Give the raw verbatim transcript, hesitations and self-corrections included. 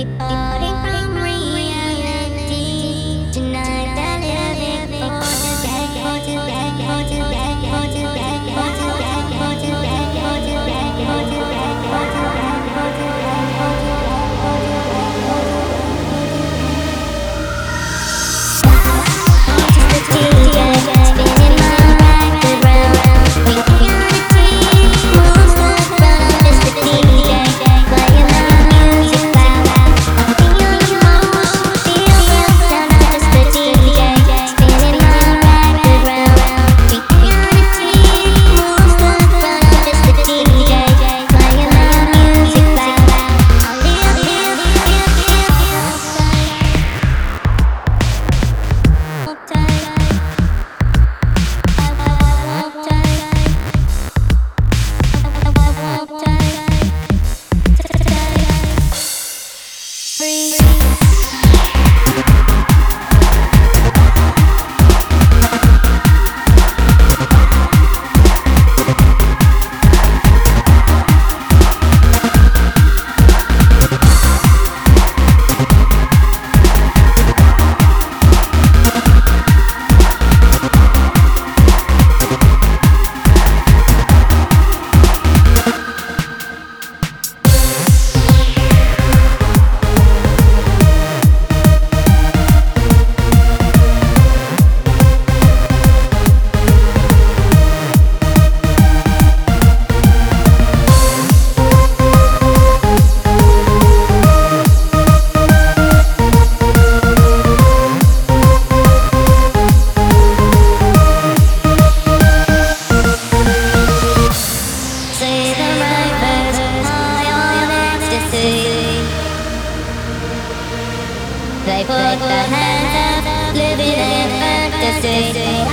Departing from reality tonight, they're living for today, for today, for today, for today, for today, for today, for today, for today, for today, for today, for today, for today. Spinning my back around, thinking of the team moves the front. It's the D J playing my music loud. Walking on your motion, feel real sound. It's the D J spinning my back around, thinking of the team moves the front. It's the D J playing my music loud. I'll live, live, live, live, live tight. They put their hands up, living in fantasy.